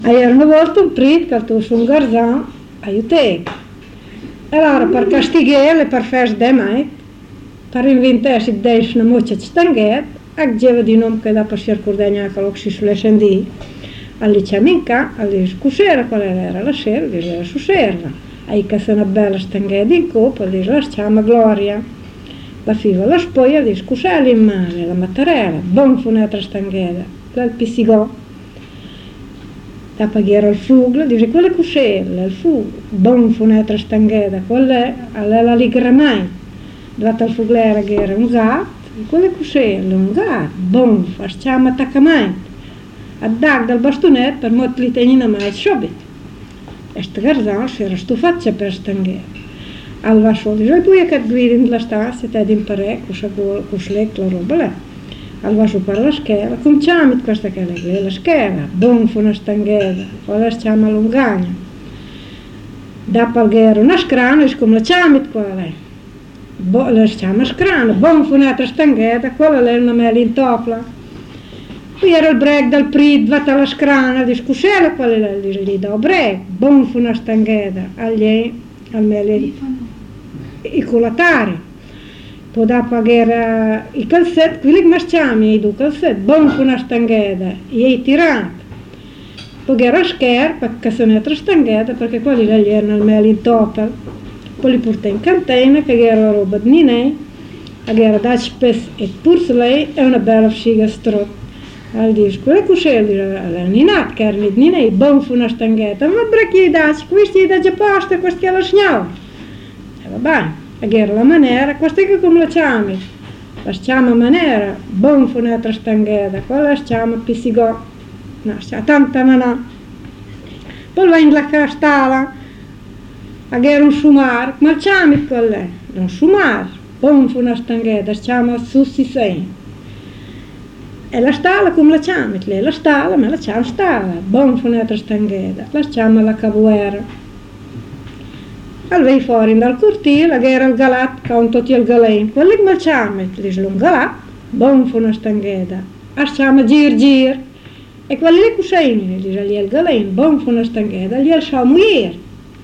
Era una volta un prit che tu su un garzon aiutei. E allora per castigare, per fare de mai, per inventarsi di una muccia di stanghet, e diceva di nome che dopo si ricordava che lo si sulle scendi, allì c'è minca, allì scusera qual era la sera, lì era su serva. E che se una bella stanghetta in coppa, lì la chiama Gloria. La fiva la spoglia, lì scusera in mano, la mattarella, buon fu un'altra stanghetta, la pissigò. Dopo che era il fuglo, dice, quella è cuscella, il fuglo, buon fu un'altra stanghetta, quella è la ligramai. Dove il fuglo era che era un gatto, quella è cuscella, un gatto, buon, facciamo attaccamento. A dag dal bastonetto per molti li tenina mai subito. E sto garzone si era stufato per stanghetta. Allora solo dice, e poi che guidi nella stanza, te di imparare, con la roba là. Allora su per la scheda, cominciamo questa che è la scheda, buon fu una stanghetta, poi la chiama lungagna. Dopo che era una scrana, come la chiama quella è. La chiama scrana, buon fu un'altra stanghetta, quella è una mela in topla. Poi era il break dal prit, vata alla scrana, dice, cos'era quella è? Dice, gli do break, buon fu una stanghetta, agli meli, i culatari. Poi dopo che era i calzetti, quelli che masciami, i due calzetti, buon fu una stanghetta, e i tirati. Poi che era scherpa, perché se n'è stanghetta, perché quelli là gli erano al meli in toppa. Poi li portai in cantina, che era roba di ninei, che era da spesso e pur lei è una bella figa strot. Allora dice, quella cos'è? Allora, ninat, che era di ninei, buon fu una stanghetta, ma perché dai, questi da già posta, questi è la signora. E va bene. Che era la maniera, questa che come la chiami? La chiama maniera, buon fu un'altra stanghetta, quella la chiama pissigò, no, tanta no. Poi va in la castala, che era un sumar, ma la chiami quella? Un sumar, buon fu una stanghetta, la chiama sussi sei. E la stalla come la chiami? Lei la stalla, ma la chiama stalla, buon fu un'altra stanghetta, la chiama la cavuera. Allora fuori dal cortile, che era il galat, con tutti il galein. Quelli che mi chiamano, dice un galat, buon fu una stanghetta. A chiama gir. E quelli che sei, dice il galein, buon fu una stanghetta, gli il sciamuier.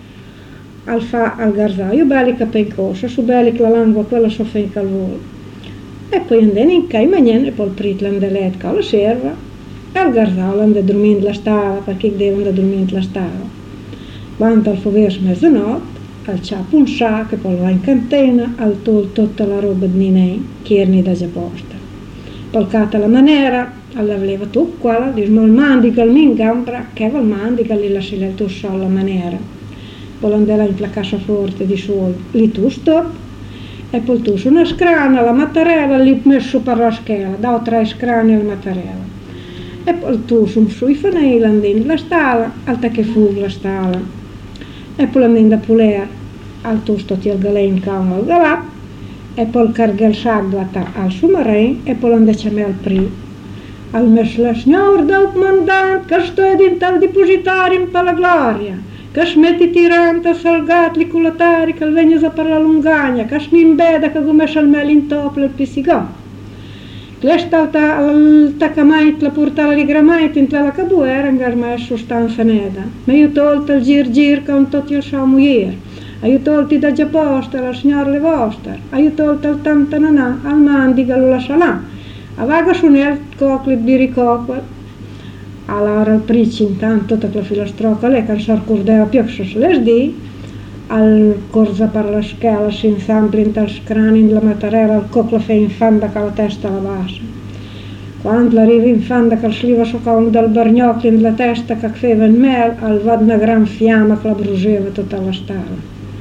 Al garzaio, belli che in cosa, su belli che la lingua, quella so finca al volo. E poi andano in cai mangiano, e poi il prit l'andelet con la serva, e al garzaio andano a dormire la stalla, perché devono dormire la stalla. Quando al fu verso mezzanotte, al ciapo un sacco, e poi va in cantina, al tolto tutta la roba di ninei, che erano da già posta. Poi cata la maniera, alla leva tu qua, dice, ma il mandico al mingambra, che va il mandico, lì la si leva tu solo la maniera. Poi andava in la cassaforte di suolo, lì tu stop, e poi tu su una scrana, la mattarella, lì messo per la scheda, da 3 scrane la mattarella. E poi tu sui fanelli, andando la stalla, alta che fu la stalla. E poi andando a pulire, al tusto ti il galein con il galat, e poi carga il sacco al sumarin, e poi andando a chiamare al pri. Al messo la signora del comandante, che sto dentro al depositario per la gloria, che smetti tirante a salgati li culatari, che vengono per la lungagna, che snimbeda che come al mele in topla il pissigò. Questa attaccamento, la portava di grammaito in la cabuera, non era mai sostanza neda. Ma io tolto il gir con tutti il suo muier. Io tolto da già posta, la signora le vostre. Io tolto il tantananà, al mandiga, lo lascia là. A vaga su nel cocco e biricocco. Allora il prici intanto, tutta la filastrocca, lei che non si ricordava più che se le sdì, al corsa per la scala si insampli in tal scrani della mattarella, al cocco fe in fanda con la testa alla bassa. Quando arriva in fanda che sliva su con dal bargnocchio nella testa che faceva in mel, al va una gran fiamma che la bruseva tutta la stalla.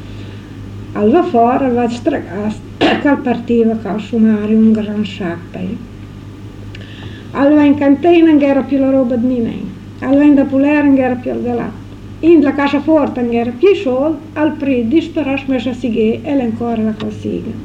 Al va fuori, al va stragato, che partiva col sumario un gran sacco. Al va in cantina non era più la roba di ninei, al va in da pulire non era più il galatto. In la casa forte non era più soldi, al prit disperò smessa a sighe e ancora la consiga.